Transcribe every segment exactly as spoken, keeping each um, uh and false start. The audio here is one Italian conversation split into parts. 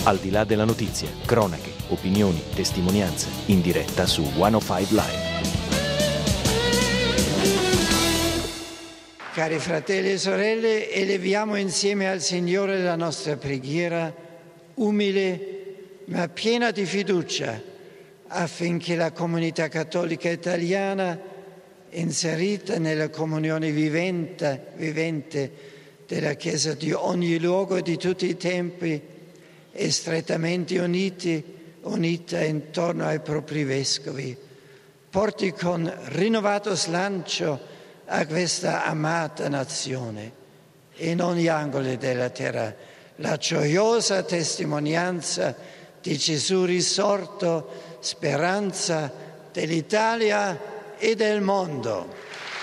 Al di là della notizia, cronache, opinioni, testimonianze, in diretta su centocinque Live. Cari fratelli e sorelle, eleviamo insieme al Signore la nostra preghiera, umile ma piena di fiducia, affinché la comunità cattolica italiana, inserita nella comunione vivente, vivente della Chiesa di ogni luogo e di tutti i tempi, e strettamente uniti, unita intorno ai propri vescovi, porti con rinnovato slancio a questa amata nazione, in ogni angolo della terra, la gioiosa testimonianza di Gesù risorto, speranza dell'Italia e del mondo.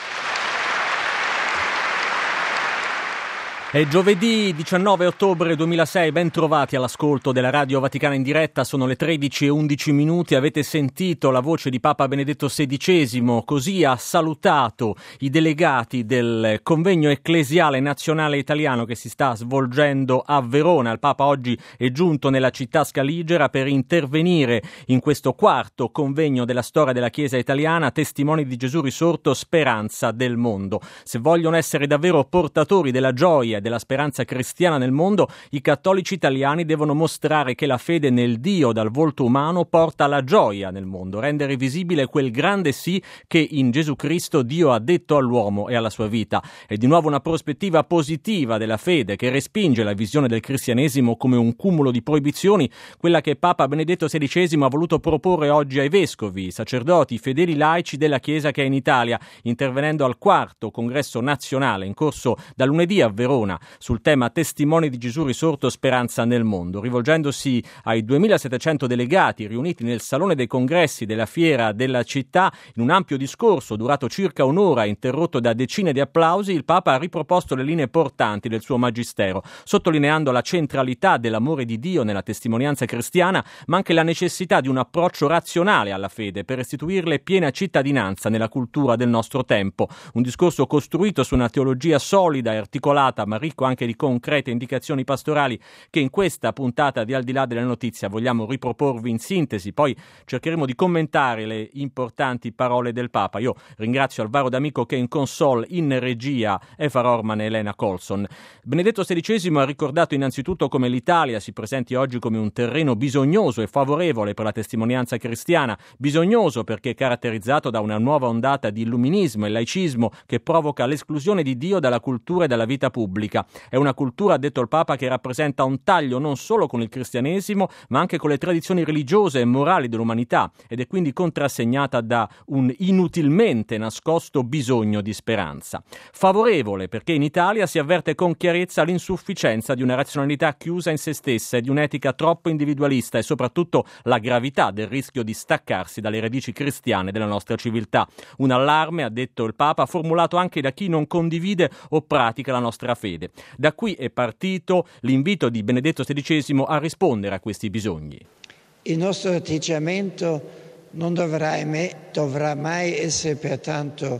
È giovedì diciannove ottobre duemilasei, ben trovati all'ascolto della Radio Vaticana in diretta, sono le tredici e undici minuti, avete sentito la voce di Papa Benedetto sedicesimo, così ha salutato i delegati del convegno ecclesiale nazionale italiano che si sta svolgendo a Verona. Il Papa oggi è giunto nella città scaligera per intervenire in questo quarto convegno della storia della Chiesa italiana, Testimoni di Gesù risorto, speranza del mondo. Se vogliono essere davvero portatori della gioia della speranza cristiana nel mondo, i cattolici italiani devono mostrare che la fede nel Dio dal volto umano porta la gioia nel mondo, rendere visibile quel grande sì che in Gesù Cristo Dio ha detto all'uomo e alla sua vita. È di nuovo una prospettiva positiva della fede che respinge la visione del cristianesimo come un cumulo di proibizioni, quella che Papa Benedetto sedicesimo ha voluto proporre oggi ai vescovi, sacerdoti, fedeli laici della Chiesa che è in Italia, intervenendo al quarto congresso nazionale in corso da lunedì a Verona sul tema Testimoni di Gesù risorto, speranza nel mondo, rivolgendosi ai duemilasettecento delegati riuniti nel Salone dei Congressi della Fiera della città. In un ampio discorso durato circa un'ora, interrotto da decine di applausi, il Papa ha riproposto le linee portanti del suo magistero, sottolineando la centralità dell'amore di Dio nella testimonianza cristiana, ma anche la necessità di un approccio razionale alla fede per restituirle piena cittadinanza nella cultura del nostro tempo. Un discorso costruito su una teologia solida e articolata, ma ricco anche di concrete indicazioni pastorali che in questa puntata di Al di là della notizia vogliamo riproporvi in sintesi. Poi cercheremo di commentare le importanti parole del Papa. Io ringrazio Alvaro D'Amico che è in console, in regia, Eva Rorman e Elena Colson. Benedetto sedicesimo ha ricordato innanzitutto come l'Italia si presenti oggi come un terreno bisognoso e favorevole per la testimonianza cristiana, bisognoso perché è caratterizzato da una nuova ondata di illuminismo e laicismo che provoca l'esclusione di Dio dalla cultura e dalla vita pubblica. È una cultura, ha detto il Papa, che rappresenta un taglio non solo con il cristianesimo, ma anche con le tradizioni religiose e morali dell'umanità, ed è quindi contrassegnata da un inutilmente nascosto bisogno di speranza. Favorevole perché in Italia si avverte con chiarezza l'insufficienza di una razionalità chiusa in se stessa e di un'etica troppo individualista, e soprattutto la gravità del rischio di staccarsi dalle radici cristiane della nostra civiltà. Un allarme, ha detto il Papa, formulato anche da chi non condivide o pratica la nostra fede. Da qui è partito l'invito di Benedetto sedicesimo a rispondere a questi bisogni. Il nostro atteggiamento non dovrà, dovrà mai essere pertanto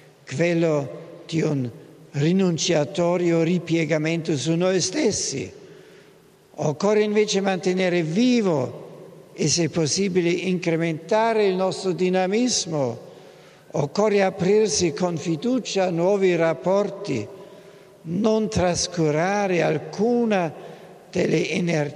quello di un rinunciatorio ripiegamento su noi stessi. Occorre invece mantenere vivo e, se possibile, incrementare il nostro dinamismo. Occorre aprirsi con fiducia a nuovi rapporti, non trascurare alcuna delle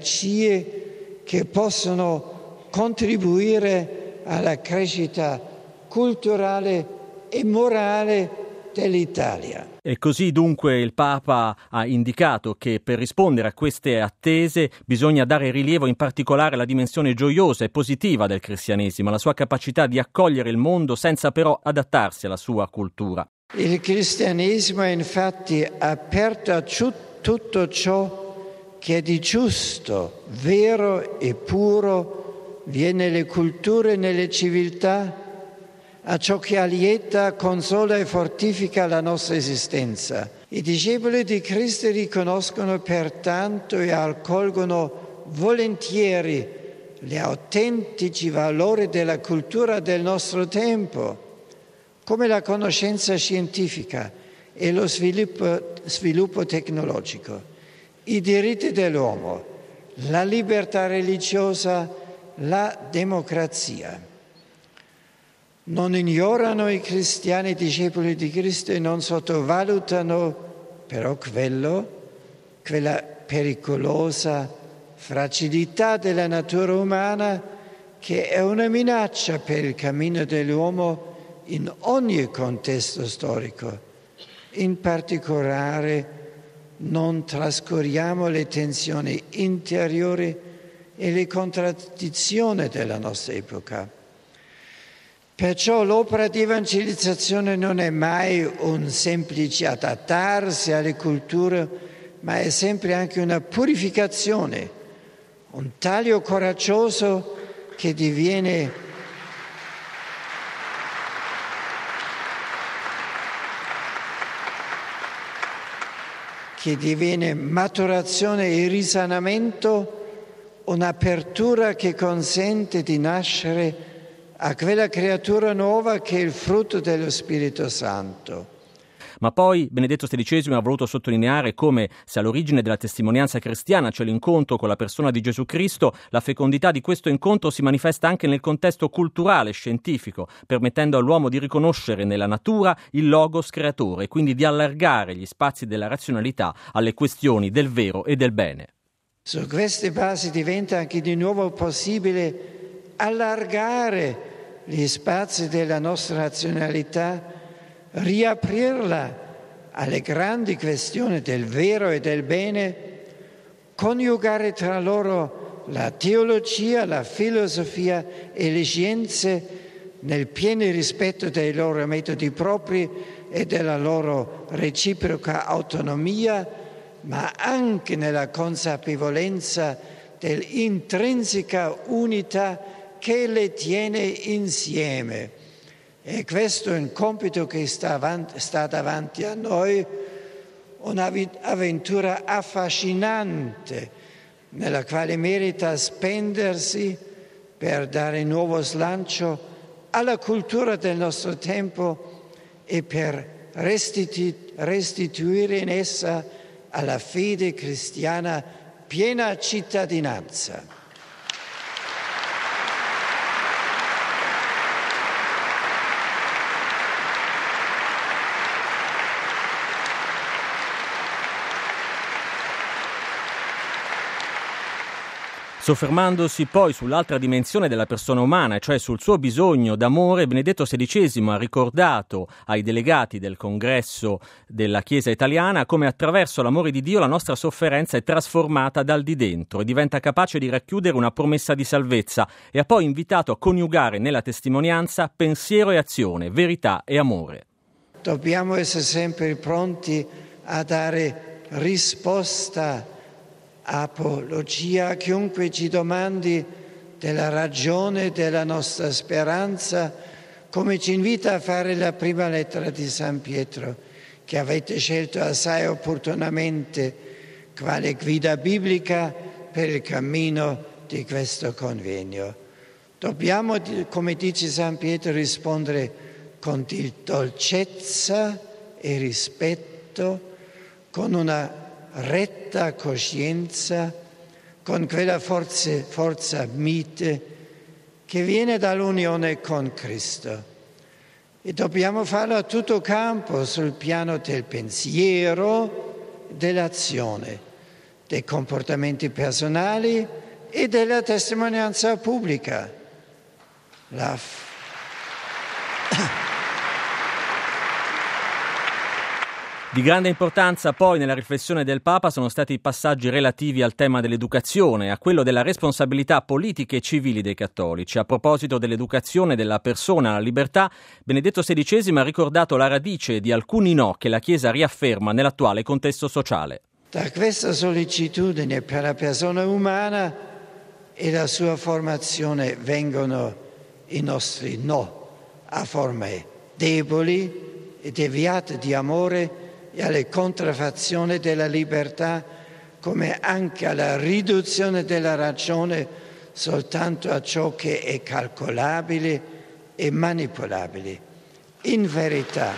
energie che possono contribuire alla crescita culturale e morale dell'Italia. E così dunque il Papa ha indicato che per rispondere a queste attese bisogna dare rilievo in particolare alla dimensione gioiosa e positiva del cristianesimo, alla sua capacità di accogliere il mondo senza però adattarsi alla sua cultura. Il cristianesimo è infatti aperto a tutto ciò che è di giusto, vero e puro, vi è nelle culture e nelle civiltà, a ciò che allieta, consola e fortifica la nostra esistenza. I discepoli di Cristo riconoscono pertanto e accolgono volentieri gli autentici valori della cultura del nostro tempo, come la conoscenza scientifica e lo sviluppo, sviluppo tecnologico, i diritti dell'uomo, la libertà religiosa, la democrazia. Non ignorano i cristiani discepoli di Cristo e non sottovalutano però quello, quella pericolosa fragilità della natura umana che è una minaccia per il cammino dell'uomo in ogni contesto storico. In particolare non trascuriamo le tensioni interiori e le contraddizioni della nostra epoca. Perciò l'opera di evangelizzazione non è mai un semplice adattarsi alle culture, ma è sempre anche una purificazione, un taglio coraggioso che diviene che diviene maturazione e risanamento, un'apertura che consente di nascere a quella creatura nuova che è il frutto dello Spirito Santo. Ma poi Benedetto sedicesimo ha voluto sottolineare come, se all'origine della testimonianza cristiana c'è l'incontro con la persona di Gesù Cristo, la fecondità di questo incontro si manifesta anche nel contesto culturale, scientifico, permettendo all'uomo di riconoscere nella natura il logos creatore e quindi di allargare gli spazi della razionalità alle questioni del vero e del bene. Su queste basi diventa anche di nuovo possibile allargare gli spazi della nostra razionalità, riaprirla alle grandi questioni del vero e del bene, coniugare tra loro la teologia, la filosofia e le scienze nel pieno rispetto dei loro metodi propri e della loro reciproca autonomia, ma anche nella consapevolezza dell'intrinseca unità che le tiene insieme. E questo è un compito che sta, avanti, sta davanti a noi, un'avventura affascinante nella quale merita spendersi per dare nuovo slancio alla cultura del nostro tempo e per restitu- restituire in essa alla fede cristiana piena cittadinanza. Soffermandosi poi sull'altra dimensione della persona umana, cioè sul suo bisogno d'amore, Benedetto sedicesimo ha ricordato ai delegati del congresso della Chiesa italiana come attraverso l'amore di Dio la nostra sofferenza è trasformata dal di dentro e diventa capace di racchiudere una promessa di salvezza, e ha poi invitato a coniugare nella testimonianza pensiero e azione, verità e amore. Dobbiamo essere sempre pronti a dare risposta, apologia a chiunque ci domandi della ragione della nostra speranza, come ci invita a fare la prima lettera di San Pietro, che avete scelto assai opportunamente quale guida biblica per il cammino di questo convegno. Dobbiamo, come dice San Pietro, rispondere con dolcezza e rispetto, con una retta coscienza, con quella forza, forza mite che viene dall'unione con Cristo. E dobbiamo farlo a tutto campo, sul piano del pensiero, dell'azione, dei comportamenti personali e della testimonianza pubblica. La f- Di grande importanza poi nella riflessione del Papa sono stati i passaggi relativi al tema dell'educazione, a quello della responsabilità politiche e civili dei cattolici. A proposito dell'educazione della persona alla libertà, Benedetto sedicesimo ha ricordato la radice di alcuni no che la Chiesa riafferma nell'attuale contesto sociale. Da questa sollecitudine per la persona umana e la sua formazione vengono i nostri no a forme deboli e deviate di amore e alle contraffazioni della libertà, come anche alla riduzione della ragione soltanto a ciò che è calcolabile e manipolabile. In verità,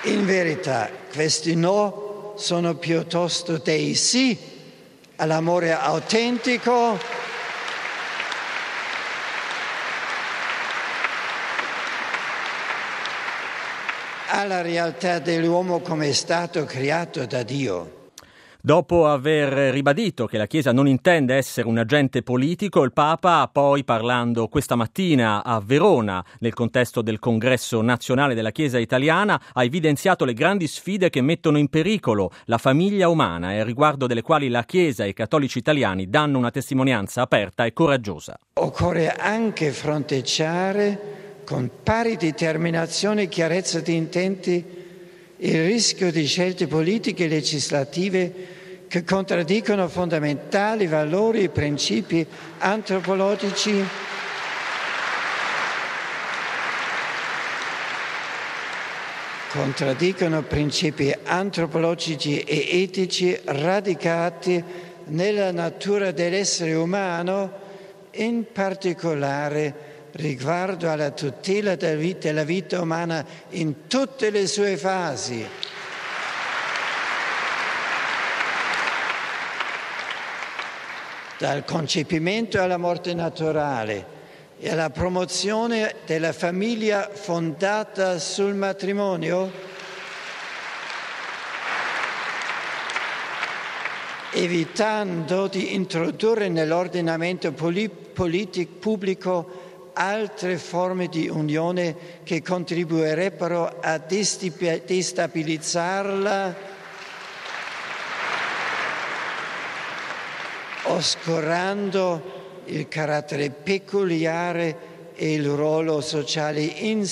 In verità, questi no sono piuttosto dei sì all'amore autentico, alla realtà dell'uomo come è stato creato da Dio. Dopo aver ribadito che la Chiesa non intende essere un agente politico, il Papa, poi parlando questa mattina a Verona, nel contesto del Congresso Nazionale della Chiesa Italiana, ha evidenziato le grandi sfide che mettono in pericolo la famiglia umana e a riguardo delle quali la Chiesa e i cattolici italiani danno una testimonianza aperta e coraggiosa. Occorre anche fronteggiare con pari determinazione e chiarezza di intenti il rischio di scelte politiche e legislative che contraddicono fondamentali valori e principi antropologici contraddicono principi antropologici e etici radicati nella natura dell'essere umano, in particolare riguardo alla tutela della vita, della vita umana in tutte le sue fasi. Dal concepimento alla morte naturale e alla promozione della famiglia fondata sul matrimonio, evitando di introdurre nell'ordinamento politico pubblico altre forme di unione che contribuirebbero a destabilizzarla, oscurando il carattere peculiare e il ruolo sociale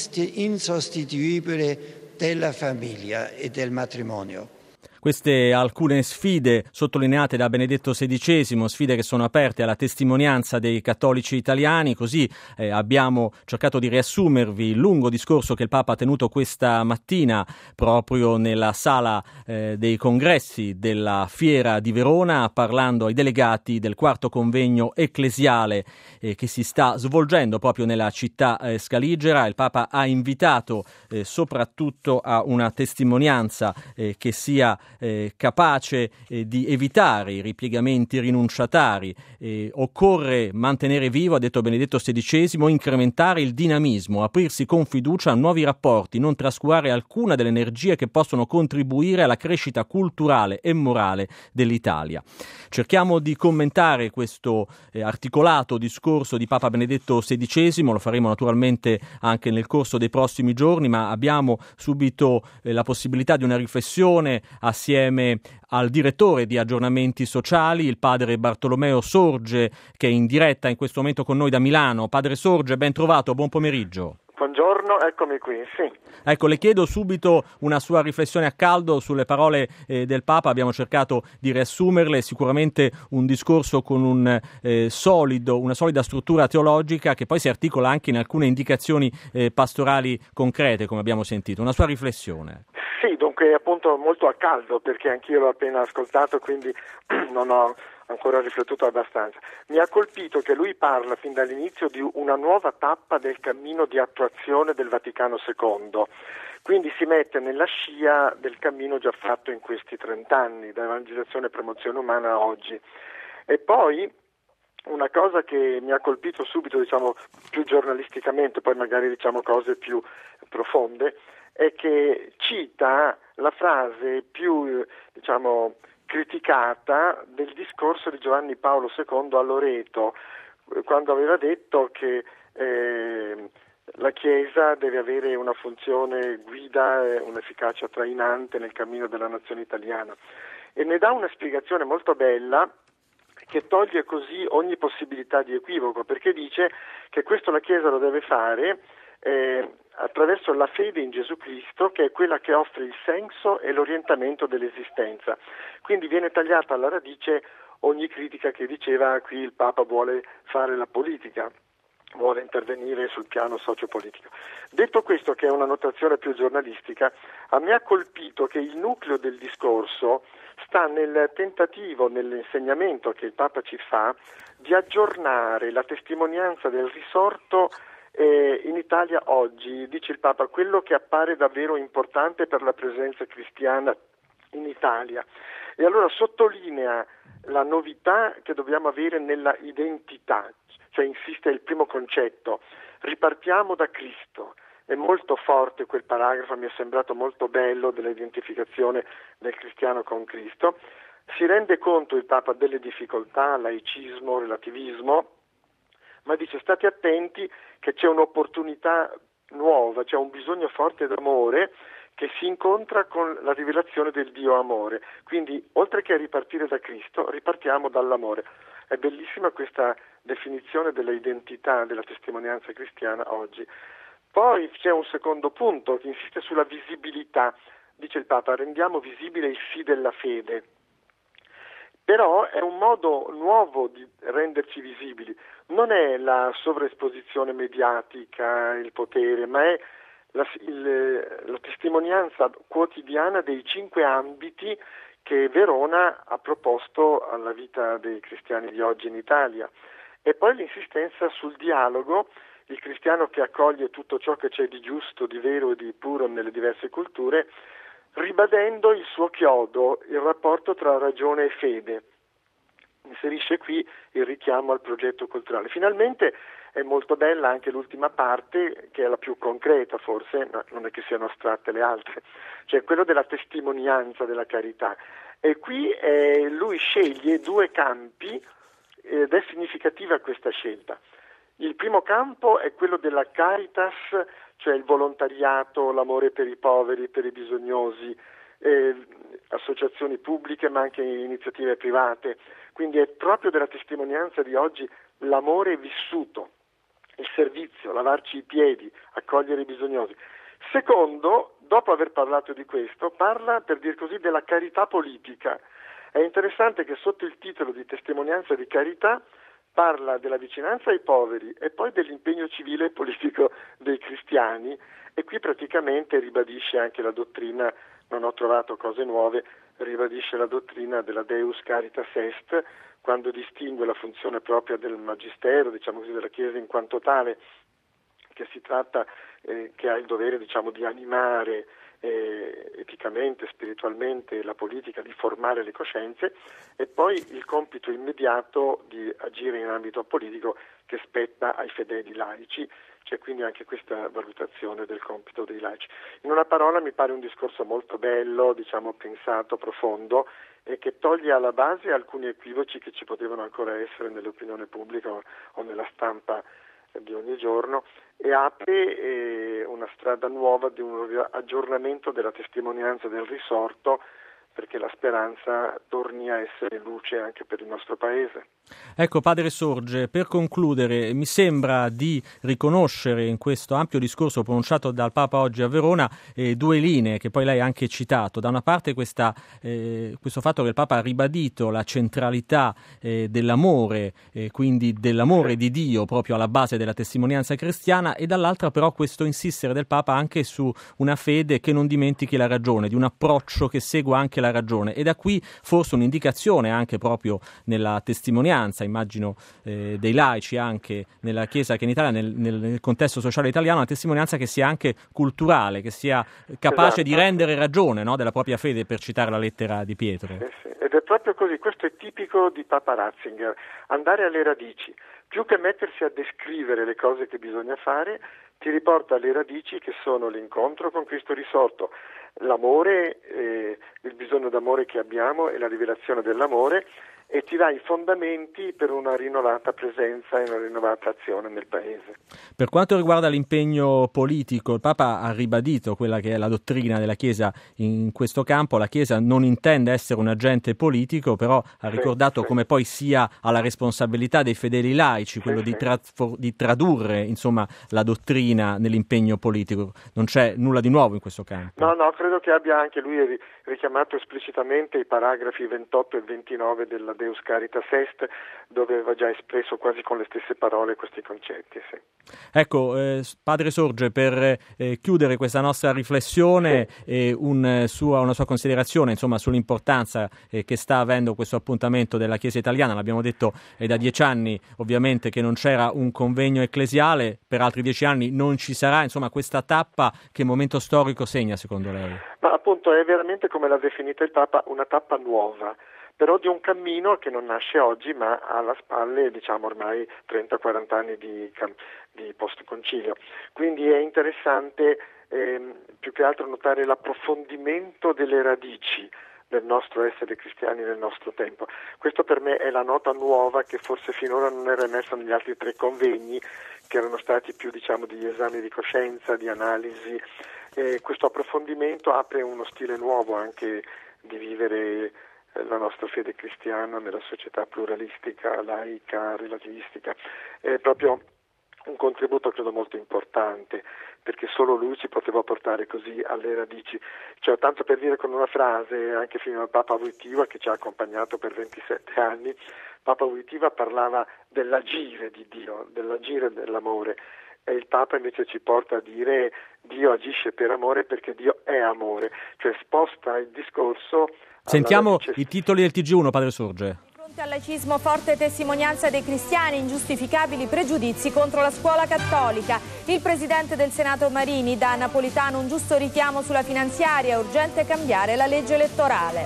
insostituibile della famiglia e del matrimonio. Queste alcune sfide sottolineate da Benedetto sedicesimo, sfide che sono aperte alla testimonianza dei cattolici italiani. Così eh, abbiamo cercato di riassumervi il lungo discorso che il Papa ha tenuto questa mattina proprio nella sala eh, dei congressi della Fiera di Verona, parlando ai delegati del quarto convegno ecclesiale eh, che si sta svolgendo proprio nella città eh, scaligera. Il Papa ha invitato eh, soprattutto a una testimonianza eh, che sia Eh, capace eh, di evitare i ripiegamenti rinunciatari. Eh, occorre mantenere vivo, ha detto Benedetto sedicesimo, incrementare il dinamismo, aprirsi con fiducia a nuovi rapporti, non trascurare alcuna delle energie che possono contribuire alla crescita culturale e morale dell'Italia. Cerchiamo di commentare questo eh, articolato discorso di Papa Benedetto sedicesimo, lo faremo naturalmente anche nel corso dei prossimi giorni, ma abbiamo subito eh, la possibilità di una riflessione a assieme al direttore di Aggiornamenti Sociali, il padre Bartolomeo Sorge, che è in diretta in questo momento con noi da Milano. Padre Sorge, ben trovato, buon pomeriggio. Buongiorno, eccomi qui, sì. Ecco, le chiedo subito una sua riflessione a caldo sulle parole eh, del Papa. Abbiamo cercato di riassumerle, sicuramente un discorso con un eh, solido, una solida struttura teologica che poi si articola anche in alcune indicazioni eh, pastorali concrete, come abbiamo sentito. Una sua riflessione. Sì, dunque appunto molto a caldo, perché anch'io l'ho appena ascoltato, quindi non ho ancora riflettuto abbastanza. Mi ha colpito che lui parla fin dall'inizio di una nuova tappa del cammino di attuazione del Vaticano secondo, quindi si mette nella scia del cammino già fatto in questi trent'anni, da evangelizzazione e promozione umana a oggi. E poi una cosa che mi ha colpito subito, diciamo più giornalisticamente, poi magari diciamo cose più profonde, è che cita la frase più, diciamo, criticata del discorso di Giovanni Paolo secondo a Loreto, quando aveva detto che eh, la Chiesa deve avere una funzione guida e un'efficacia trainante nel cammino della nazione italiana. E ne dà una spiegazione molto bella che toglie così ogni possibilità di equivoco, perché dice che questo la Chiesa lo deve fare eh, attraverso la fede in Gesù Cristo, che è quella che offre il senso e l'orientamento dell'esistenza. Quindi viene tagliata alla radice ogni critica che diceva qui il Papa vuole fare la politica, vuole intervenire sul piano sociopolitico. Detto questo, che è una notazione più giornalistica, a me ha colpito che il nucleo del discorso sta nel tentativo, nell'insegnamento che il Papa ci fa di aggiornare la testimonianza del risorto Eh, in Italia oggi, dice il Papa, quello che appare davvero importante per la presenza cristiana in Italia. E allora sottolinea la novità che dobbiamo avere nella identità, cioè insiste il primo concetto, ripartiamo da Cristo. È molto forte quel paragrafo, mi è sembrato molto bello, dell'identificazione del cristiano con Cristo. Si rende conto il Papa delle difficoltà, laicismo, relativismo, ma dice state attenti che c'è un'opportunità nuova, c'è un bisogno forte d'amore che si incontra con la rivelazione del Dio amore. Quindi oltre che a ripartire da Cristo, ripartiamo dall'amore. È bellissima questa definizione dell'identità della testimonianza cristiana oggi. Poi c'è un secondo punto che insiste sulla visibilità. Dice il Papa, rendiamo visibile il sì della fede. Però è un modo nuovo di renderci visibili. Non è la sovraesposizione mediatica, il potere, ma è la, il, la testimonianza quotidiana dei cinque ambiti che Verona ha proposto alla vita dei cristiani di oggi in Italia. E poi l'insistenza sul dialogo, il cristiano che accoglie tutto ciò che c'è di giusto, di vero e di puro nelle diverse culture, ribadendo il suo chiodo, il rapporto tra ragione e fede. Inserisce qui il richiamo al progetto culturale. Finalmente è molto bella anche l'ultima parte, che è la più concreta forse, ma non è che siano astratte le altre, cioè quello della testimonianza della carità. E qui eh, lui sceglie due campi ed è significativa questa scelta. Il primo campo è quello della caritas, cioè il volontariato, l'amore per i poveri, per i bisognosi, eh, associazioni pubbliche ma anche iniziative private. Quindi è proprio della testimonianza di oggi l'amore vissuto, il servizio, lavarci i piedi, accogliere i bisognosi. Secondo, dopo aver parlato di questo, parla, per dir così, della carità politica. È interessante che sotto il titolo di testimonianza di carità parla della vicinanza ai poveri e poi dell'impegno civile e politico dei cristiani, e qui praticamente ribadisce anche la dottrina, non ho trovato cose nuove, ribadisce la dottrina della Deus Caritas Est, quando distingue la funzione propria del magistero, diciamo così, della Chiesa in quanto tale, che si tratta, eh, che ha il dovere, diciamo, di animare eh, eticamente, spiritualmente la politica, di formare le coscienze, e poi il compito immediato di agire in ambito politico che spetta ai fedeli laici. C'è quindi anche questa valutazione del compito dei laici. In una parola mi pare un discorso molto bello, diciamo pensato, profondo, e che toglie alla base alcuni equivoci che ci potevano ancora essere nell'opinione pubblica o nella stampa di ogni giorno, e apre eh, una strada nuova di un aggiornamento della testimonianza del risorto, perché la speranza torni a essere luce anche per il nostro paese. Ecco, Padre Sorge, per concludere, mi sembra di riconoscere in questo ampio discorso pronunciato dal Papa oggi a Verona eh, due linee che poi lei ha anche citato. Da una parte questa, eh, questo fatto che il Papa ha ribadito la centralità eh, dell'amore, eh, quindi dell'amore di Dio proprio alla base della testimonianza cristiana, e dall'altra però questo insistere del Papa anche su una fede che non dimentichi la ragione, di un approccio che segua anche la ragione, e da qui forse un'indicazione anche proprio nella testimonianza, immagino eh, dei laici anche nella Chiesa che in Italia, nel, nel contesto sociale italiano, una testimonianza che sia anche culturale, che sia capace esatto. di rendere ragione, no, della propria fede, per citare la lettera di Pietro. Sì, sì. Ed è proprio così, questo è tipico di Papa Ratzinger, andare alle radici, più che mettersi a descrivere le cose che bisogna fare, ti riporta alle radici che sono l'incontro con Cristo risorto, l'amore, eh, il bisogno d'amore che abbiamo e la rivelazione dell'amore, e ti dà i fondamenti per una rinnovata presenza e una rinnovata azione nel Paese. Per quanto riguarda l'impegno politico, il Papa ha ribadito quella che è la dottrina della Chiesa in questo campo. La Chiesa non intende essere un agente politico, però ha ricordato sì, come sì. poi sia alla responsabilità dei fedeli laici quello sì, di, tra- di tradurre insomma la dottrina nell'impegno politico. Non c'è nulla di nuovo in questo campo. No, no, credo che abbia anche lui richiamato esplicitamente i paragrafi ventotto e ventinove della Deus Caritas Est, dove aveva già espresso quasi con le stesse parole questi concetti. Sì. Ecco, eh, Padre Sorge, per eh, chiudere questa nostra riflessione, sì. eh, un, sua, una sua considerazione insomma, sull'importanza eh, che sta avendo questo appuntamento della Chiesa italiana. L'abbiamo detto è da dieci anni ovviamente che non c'era un convegno ecclesiale, per altri dieci anni non ci sarà, insomma questa tappa che momento storico segna secondo lei? Ma appunto è veramente, come l'ha definita il Papa, una tappa nuova, però di un cammino che non nasce oggi, ma ha alle spalle diciamo ormai trenta quaranta anni di, di post-concilio. Quindi è interessante ehm, più che altro notare l'approfondimento delle radici del nostro essere cristiani nel nostro tempo. Questo per me è la nota nuova che forse finora non era emersa negli altri tre convegni, che erano stati più diciamo di esami di coscienza, di analisi. Eh, questo approfondimento apre uno stile nuovo anche di vivere la nostra fede cristiana nella società pluralistica, laica, relativistica. È proprio un contributo credo molto importante, perché solo lui ci poteva portare così alle radici. Cioè, tanto per dire con una frase, anche fino al Papa Wojtyła che ci ha accompagnato per ventisette anni, Papa Wojtyła parlava dell'agire di Dio, dell'agire dell'amore, e il Papa invece ci porta a dire Dio agisce per amore perché Dio è amore, cioè sposta il discorso. Sentiamo i titoli del T G uno, Padre Sorge. Di fronte al laicismo, forte testimonianza dei cristiani, ingiustificabili pregiudizi contro la scuola cattolica. Il presidente del Senato Marini dà a Napolitano un giusto richiamo sulla finanziaria, urgente cambiare la legge elettorale.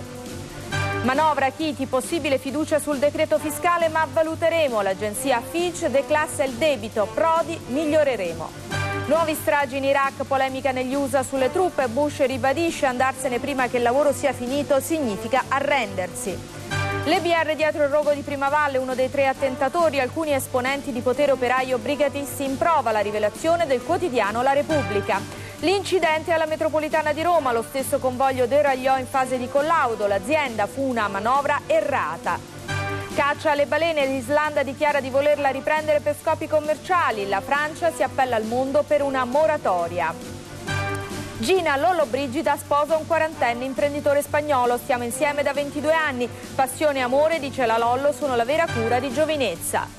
Manovra Chiti, possibile fiducia sul decreto fiscale, ma valuteremo. L'agenzia Fitch declassa il debito, Prodi miglioreremo. Nuovi stragi in Iraq, polemica negli U S A sulle truppe, Bush ribadisce andarsene prima che il lavoro sia finito significa arrendersi. Le B R dietro il rogo di Primavalle, uno dei tre attentatori, alcuni esponenti di potere operaio brigatisti in prova, la rivelazione del quotidiano La Repubblica. L'incidente alla metropolitana di Roma, lo stesso convoglio deragliò in fase di collaudo, l'azienda fu una manovra errata. Caccia alle balene, l'Islanda dichiara di volerla riprendere per scopi commerciali, la Francia si appella al mondo per una moratoria. Gina Lollobrigida sposa un quarantenne imprenditore spagnolo, stiamo insieme da ventidue anni, passione e amore, dice la Lollo, sono la vera cura di giovinezza.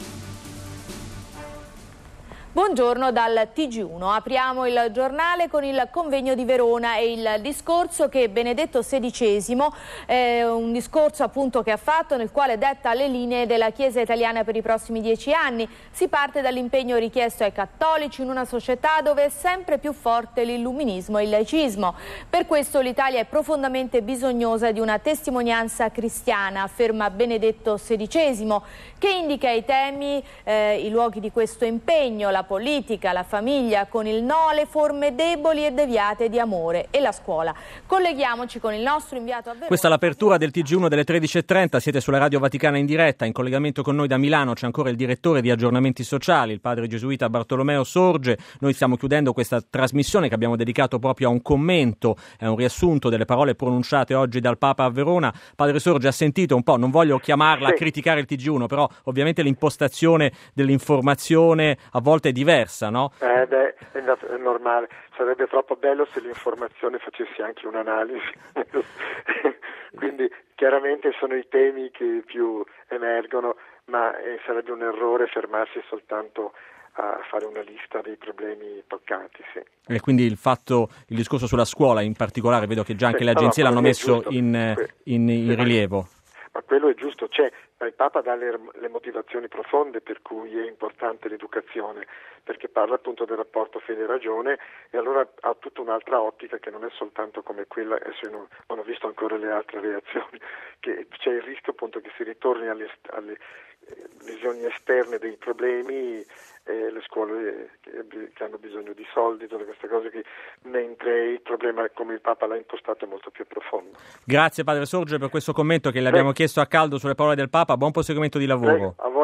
Buongiorno dal T G uno. Apriamo il giornale con il convegno di Verona e il discorso che Benedetto sedicesimo, eh, un discorso appunto che ha fatto nel quale detta le linee della Chiesa italiana per i prossimi dieci anni. Si parte dall'impegno richiesto ai cattolici in una società dove è sempre più forte l'illuminismo e il laicismo. Per questo l'Italia è profondamente bisognosa di una testimonianza cristiana, afferma Benedetto sedicesimo, che indica i temi, eh, i luoghi di questo impegno, la politica, la famiglia, con il no alle forme deboli e deviate di amore e la scuola. Colleghiamoci con il nostro inviato a Verona. Questa è l'apertura del T G uno delle tredici e trenta, siete sulla Radio Vaticana in diretta, in collegamento con noi da Milano c'è ancora il direttore di aggiornamenti sociali, il padre gesuita Bartolomeo Sorge. Noi stiamo chiudendo questa trasmissione che abbiamo dedicato proprio a un commento, a un riassunto delle parole pronunciate oggi dal Papa a Verona. Padre Sorge, ha sentito un po', non voglio chiamarla sì. a criticare il T G uno, però ovviamente l'impostazione dell'informazione a volte è diversa, no? Eh beh, è, è normale, sarebbe troppo bello se l'informazione facesse anche un'analisi. Quindi chiaramente sono i temi che più emergono, ma eh, sarebbe un errore fermarsi soltanto a fare una lista dei problemi toccati, sì. E quindi il fatto, il discorso sulla scuola in particolare, vedo che già anche sì, le agenzie no, l'hanno messo in, in, in rilievo. Ma quello è giusto, c'è, il Papa dà le, le motivazioni profonde per cui è importante l'educazione, perché parla appunto del rapporto fede-ragione e allora ha tutta un'altra ottica che non è soltanto come quella, adesso io non, non ho visto ancora le altre reazioni, che c'è il rischio appunto che si ritorni alle, alle visioni esterne dei problemi, eh, le scuole che, che hanno bisogno di soldi, tutte queste cose qui, mentre il problema come il Papa l'ha impostato è molto più profondo. Grazie Padre Sorge per questo commento che le abbiamo Beh. chiesto a caldo sulle parole del Papa, buon proseguimento di lavoro. Beh,